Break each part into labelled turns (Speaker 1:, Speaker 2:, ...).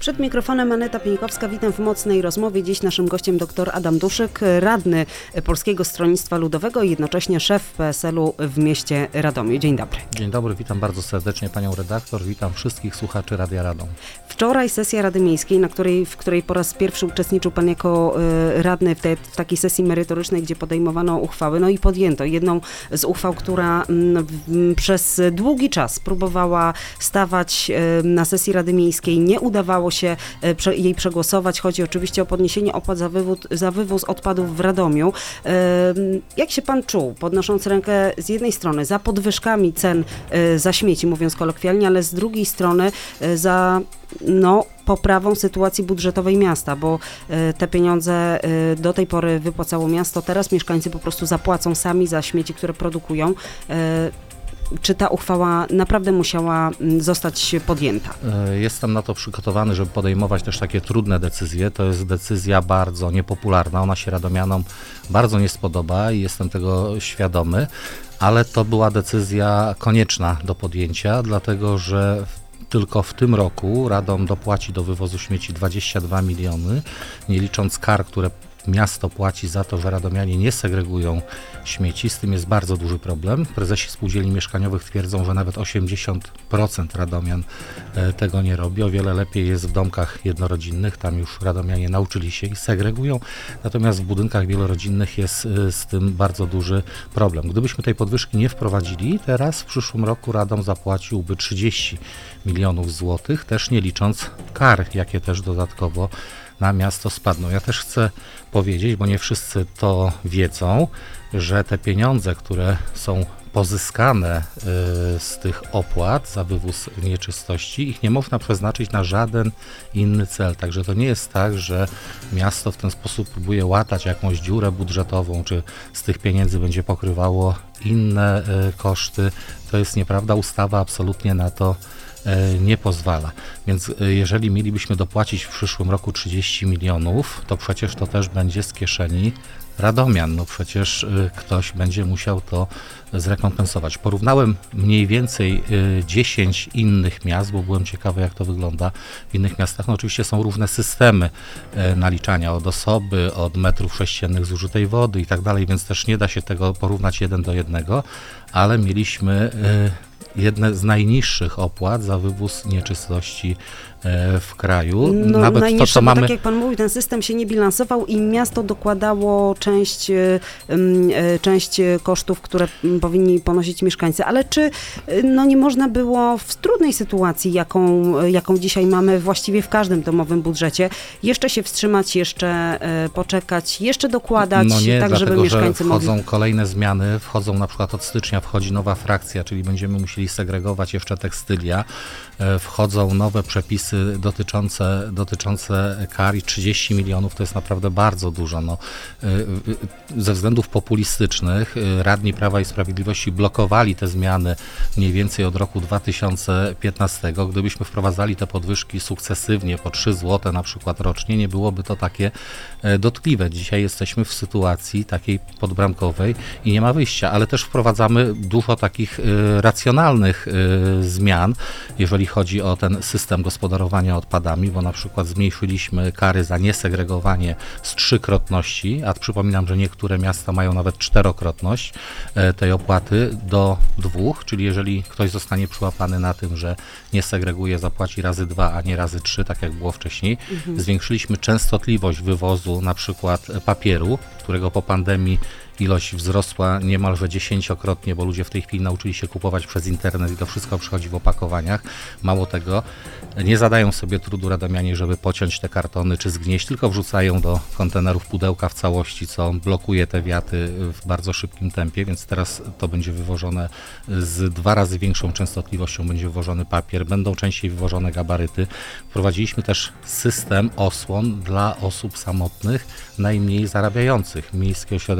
Speaker 1: Przed mikrofonem Aneta Pieńkowska, witam w mocnej rozmowie. Dziś naszym gościem dr Adam Duszyk, radny Polskiego Stronnictwa Ludowego i jednocześnie szef PSL-u w mieście Radomiu. Dzień dobry.
Speaker 2: Dzień dobry, witam bardzo serdecznie panią redaktor, witam wszystkich słuchaczy Radia Radom.
Speaker 1: Wczoraj sesja Rady Miejskiej, w której po raz pierwszy uczestniczył pan jako radny w takiej sesji merytorycznej, gdzie podejmowano uchwały, no i podjęto jedną z uchwał, która przez długi czas próbowała stawać na sesji Rady Miejskiej. Nie udawało się jej przegłosować. Chodzi oczywiście o podniesienie opłat za wywóz odpadów w Radomiu. Jak się pan czuł, podnosząc rękę z jednej strony za podwyżkami cen za śmieci, mówiąc kolokwialnie, ale z drugiej strony za poprawą sytuacji budżetowej miasta, bo te pieniądze do tej pory wypłacało miasto, teraz mieszkańcy po prostu zapłacą sami za śmieci, które produkują. Czy ta uchwała naprawdę musiała zostać podjęta?
Speaker 2: Jestem na to przygotowany, żeby podejmować też takie trudne decyzje. To jest decyzja bardzo niepopularna. Ona się radomianom bardzo nie spodoba i jestem tego świadomy, ale to była decyzja konieczna do podjęcia, dlatego że tylko w tym roku Radom dopłaci do wywozu śmieci 22 miliony, nie licząc kar, które miasto płaci za to, że radomianie nie segregują śmieci. Z tym jest bardzo duży problem. Prezesi spółdzielni mieszkaniowych twierdzą, że nawet 80% radomian tego nie robi. O wiele lepiej jest w domkach jednorodzinnych. Tam już radomianie nauczyli się i segregują. Natomiast w budynkach wielorodzinnych jest z tym bardzo duży problem. Gdybyśmy tej podwyżki nie wprowadzili, teraz w przyszłym roku Radom zapłaciłby 30 milionów złotych, też nie licząc kar, jakie też dodatkowo na miasto spadną. Ja też chcę powiedzieć, bo nie wszyscy to wiedzą, że te pieniądze, które są pozyskane z tych opłat za wywóz nieczystości, ich nie można przeznaczyć na żaden inny cel. Także to nie jest tak, że miasto w ten sposób próbuje łatać jakąś dziurę budżetową, czy z tych pieniędzy będzie pokrywało inne koszty. To jest nieprawda. Ustawa absolutnie na to nie pozwala. Więc jeżeli mielibyśmy dopłacić w przyszłym roku 30 milionów, to przecież to też będzie z kieszeni radomian. No przecież ktoś będzie musiał to zrekompensować. Porównałem mniej więcej 10 innych miast, bo byłem ciekawy, jak to wygląda w innych miastach. No oczywiście są różne systemy naliczania od osoby, od metrów sześciennych zużytej wody i tak dalej, więc też nie da się tego porównać 1 do 1, ale mieliśmy jedne z najniższych opłat za wywóz nieczystości w kraju.
Speaker 1: Nawet najniższe, to, co mamy... tak jak pan mówił, ten system się nie bilansował i miasto dokładało część kosztów, które powinni ponosić mieszkańcy. Ale czy nie można było w trudnej sytuacji, jaką dzisiaj mamy właściwie w każdym domowym budżecie, jeszcze się wstrzymać, jeszcze poczekać, jeszcze dokładać, tak żeby mieszkańcy mogli...
Speaker 2: Wchodzą kolejne zmiany, na przykład od stycznia wchodzi nowa frakcja, czyli będziemy musieli segregować jeszcze tekstylia, wchodzą nowe przepisy dotyczące kar i 30 milionów to jest naprawdę bardzo dużo. Ze względów populistycznych radni Prawa i Sprawiedliwości blokowali te zmiany mniej więcej od roku 2015. Gdybyśmy wprowadzali te podwyżki sukcesywnie po 3 zł na przykład rocznie, nie byłoby to takie dotkliwe. Dzisiaj jesteśmy w sytuacji takiej podbramkowej i nie ma wyjścia, ale też wprowadzamy dużo takich racjonalnych zmian, jeżeli chodzi o ten system gospodarowania odpadami, bo na przykład zmniejszyliśmy kary za niesegregowanie z 3-krotności, a przypominam, że niektóre miasta mają nawet 4-krotność tej opłaty do 2, czyli jeżeli ktoś zostanie przyłapany na tym, że nie segreguje, zapłaci razy 2, a nie razy 3, tak jak było wcześniej. Zwiększyliśmy częstotliwość wywozu na przykład papieru, którego po pandemii ilość wzrosła niemalże 10-krotnie, bo ludzie w tej chwili nauczyli się kupować przez internet i to wszystko przychodzi w opakowaniach. Mało tego, nie zadają sobie trudu radomianie, żeby pociąć te kartony czy zgnieść, tylko wrzucają do kontenerów pudełka w całości, co blokuje te wiaty w bardzo szybkim tempie, więc teraz to będzie wywożone z 2 razy większą częstotliwością, będzie wywożony papier, będą częściej wywożone gabaryty. Wprowadziliśmy też system osłon dla osób samotnych, najmniej zarabiających. Miejski Ośrodek Pomocy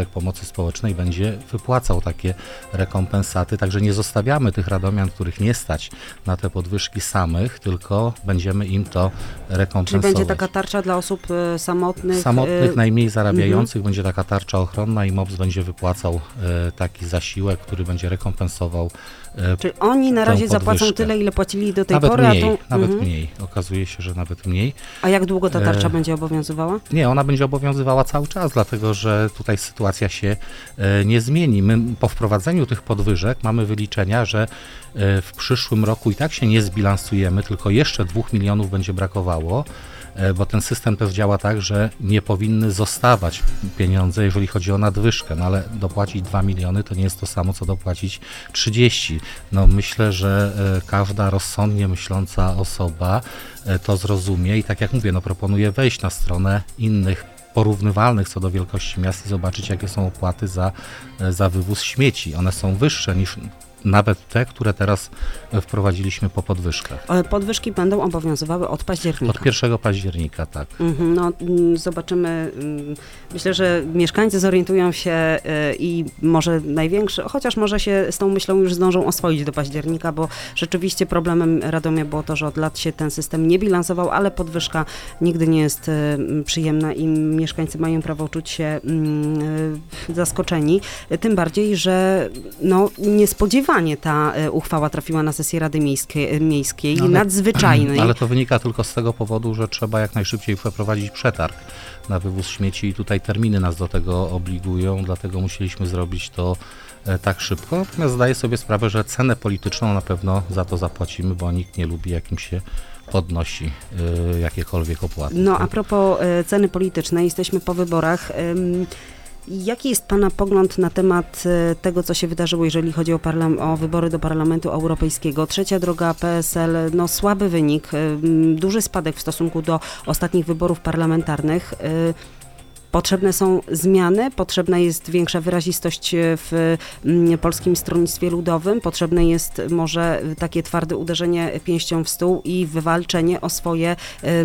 Speaker 2: pomocy społecznej będzie wypłacał takie rekompensaty, także nie zostawiamy tych radomian, których nie stać na te podwyżki samych, tylko będziemy im to rekompensować.
Speaker 1: Czyli będzie taka tarcza dla osób samotnych?
Speaker 2: Najmniej zarabiających, będzie taka tarcza ochronna i MOPS będzie wypłacał taki zasiłek, który będzie rekompensował.
Speaker 1: Czyli oni na razie zapłacą tyle, ile płacili do tej pory?
Speaker 2: Nawet mniej. Okazuje się, że nawet mniej.
Speaker 1: A jak długo ta tarcza będzie obowiązywała?
Speaker 2: Nie, ona będzie obowiązywała cały czas, dlatego że tutaj sytuacja się nie zmieni. My po wprowadzeniu tych podwyżek mamy wyliczenia, że w przyszłym roku i tak się nie zbilansujemy, tylko jeszcze 2 milionów będzie brakowało, bo ten system też działa tak, że nie powinny zostawać pieniądze, jeżeli chodzi o nadwyżkę, no ale dopłacić 2 miliony to nie jest to samo, co dopłacić 30. No myślę, że każda rozsądnie myśląca osoba to zrozumie i tak jak mówię, no proponuję wejść na stronę innych porównywalnych co do wielkości miast i zobaczyć, jakie są opłaty za wywóz śmieci. One są wyższe niż nawet te, które teraz wprowadziliśmy po podwyżkach.
Speaker 1: Ale podwyżki będą obowiązywały od października.
Speaker 2: Od 1 października, tak.
Speaker 1: No, zobaczymy. Myślę, że mieszkańcy zorientują się i może największy, chociaż może się z tą myślą już zdążą oswoić do października, bo rzeczywiście problemem Radomia było to, że od lat się ten system nie bilansował, ale podwyżka nigdy nie jest przyjemna i mieszkańcy mają prawo czuć się zaskoczeni. Tym bardziej, że no, niespodziewanie ta uchwała trafiła na sesję Rady Miejskiej, nadzwyczajnej.
Speaker 2: Ale to wynika tylko z tego powodu, że trzeba jak najszybciej przeprowadzić przetarg na wywóz śmieci i tutaj terminy nas do tego obligują, dlatego musieliśmy zrobić to tak szybko. Natomiast zdaję sobie sprawę, że cenę polityczną na pewno za to zapłacimy, bo nikt nie lubi, jak im się podnosi jakiekolwiek opłaty.
Speaker 1: No a propos ceny politycznej, jesteśmy po wyborach. Jaki jest Pana pogląd na temat tego, co się wydarzyło, jeżeli chodzi o wybory do Parlamentu Europejskiego? Trzecia droga, PSL, no słaby wynik, duży spadek w stosunku do ostatnich wyborów parlamentarnych. Potrzebne są zmiany, potrzebna jest większa wyrazistość w Polskim Stronnictwie Ludowym, potrzebne jest może takie twarde uderzenie pięścią w stół i wywalczenie o swoje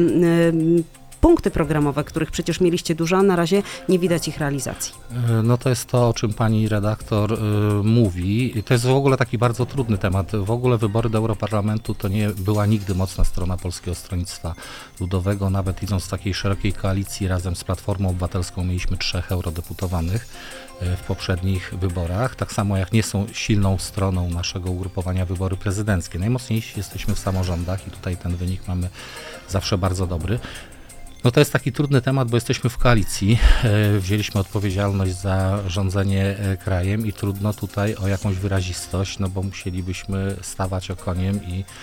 Speaker 1: punkty programowe, których przecież mieliście dużo, a na razie nie widać ich realizacji.
Speaker 2: No to jest to, o czym pani redaktor mówi. I to jest w ogóle taki bardzo trudny temat. W ogóle wybory do Europarlamentu to nie była nigdy mocna strona Polskiego Stronnictwa Ludowego. Nawet idąc w takiej szerokiej koalicji razem z Platformą Obywatelską mieliśmy 3 eurodeputowanych w poprzednich wyborach. Tak samo jak nie są silną stroną naszego ugrupowania wybory prezydenckie. Najmocniejsi jesteśmy w samorządach i tutaj ten wynik mamy zawsze bardzo dobry. No to jest taki trudny temat, bo jesteśmy w koalicji, wzięliśmy odpowiedzialność za rządzenie krajem i trudno tutaj o jakąś wyrazistość, no bo musielibyśmy stawać okoniem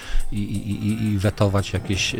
Speaker 2: i wetować jakieś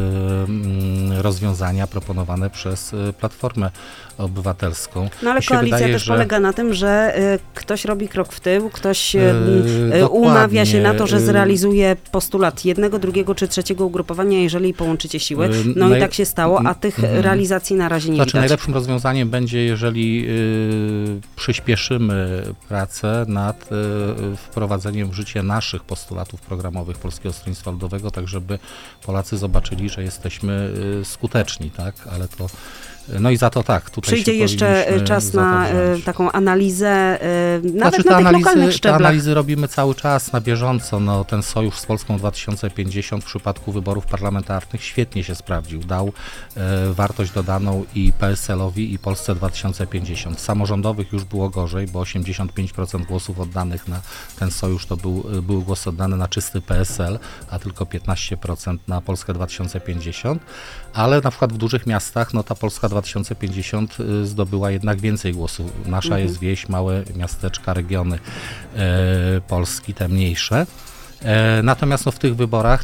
Speaker 2: rozwiązania proponowane przez Platformę Obywatelską.
Speaker 1: No ale koalicja wydaje, też polega na tym, że ktoś robi krok w tył, ktoś umawia się na to, że zrealizuje postulat jednego, drugiego czy trzeciego ugrupowania, jeżeli połączycie siły. No i tak się stało, a tych realizacji na razie nie widać.
Speaker 2: Najlepszym rozwiązaniem będzie, jeżeli przyspieszymy pracę nad wprowadzeniem w życie naszych postulatów programowych Polskiego Stronnictwa Ludowego, tak żeby Polacy zobaczyli, że jesteśmy skuteczni, tak? Ale to no i za to tak. Tutaj
Speaker 1: przyjdzie jeszcze czas na taką analizę, nawet na tych lokalnych szczeblach.
Speaker 2: Te analizy robimy cały czas, na bieżąco. No, ten sojusz z Polską 2050 w przypadku wyborów parlamentarnych świetnie się sprawdził. Dał wartość dodaną i PSL-owi, i Polsce 2050. Samorządowych już było gorzej, bo 85% głosów oddanych na ten sojusz to były głosy oddane na czysty PSL, a tylko 15% na Polskę 2050. Ale na przykład w dużych miastach, no ta Polska 2050 zdobyła jednak więcej głosów. Nasza jest wieś, małe miasteczka, regiony Polski, te mniejsze. Natomiast no, w tych wyborach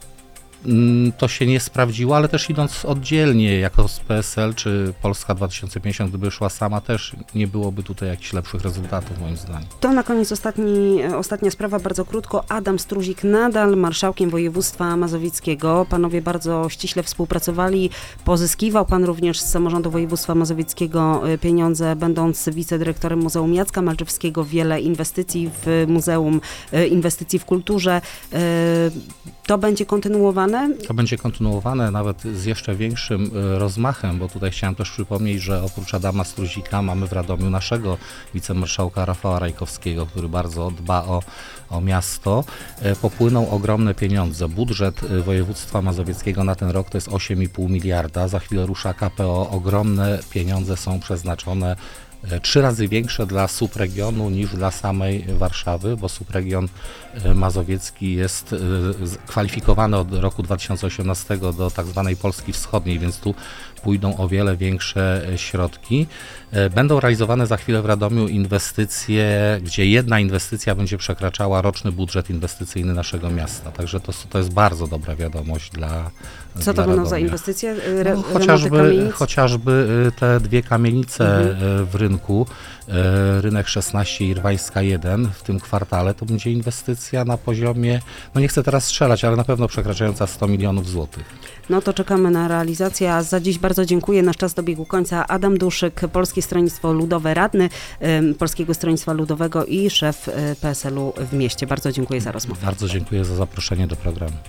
Speaker 2: to się nie sprawdziło, ale też idąc oddzielnie, jako z PSL czy Polska 2050, gdyby szła sama, też nie byłoby tutaj jakichś lepszych rezultatów, moim zdaniem.
Speaker 1: To na koniec ostatnia sprawa, bardzo krótko. Adam Struzik nadal marszałkiem województwa mazowieckiego. Panowie bardzo ściśle współpracowali. Pozyskiwał pan również z samorządu województwa mazowieckiego pieniądze, będąc wicedyrektorem Muzeum Jacka Malczewskiego. Wiele inwestycji w muzeum, inwestycji w kulturze. To będzie kontynuowane. kontynuowane?
Speaker 2: To będzie kontynuowane nawet z jeszcze większym rozmachem, bo tutaj chciałem też przypomnieć, że oprócz Adama Struzika mamy w Radomiu naszego wicemarszałka Rafała Rajkowskiego, który bardzo dba o miasto. Popłyną ogromne pieniądze. Budżet województwa mazowieckiego na ten rok to jest 8,5 miliarda. Za chwilę rusza KPO. Ogromne pieniądze są przeznaczone, 3 razy większe dla subregionu niż dla samej Warszawy, bo subregion mazowiecki jest kwalifikowany od roku 2018 do tak zwanej Polski Wschodniej, więc tu pójdą o wiele większe środki. Będą realizowane za chwilę w Radomiu inwestycje, gdzie jedna inwestycja będzie przekraczała roczny budżet inwestycyjny naszego miasta. Także to jest bardzo dobra wiadomość dla
Speaker 1: Co to
Speaker 2: dla
Speaker 1: będą
Speaker 2: Radomia.
Speaker 1: za inwestycje?
Speaker 2: Chociażby te 2 kamienice w rynku, rynek 16 i Irwańska 1 w tym kwartale, to będzie inwestycja na poziomie, no nie chcę teraz strzelać, ale na pewno przekraczająca 100 milionów złotych.
Speaker 1: No to czekamy na realizację, a za dziś bardzo dziękuję. Nasz czas dobiegł końca. Adam Duszyk, Polskie Stronnictwo Ludowe, radny Polskiego Stronnictwa Ludowego i szef PSL-u w mieście. Bardzo dziękuję za rozmowę.
Speaker 2: Bardzo dziękuję za zaproszenie do programu.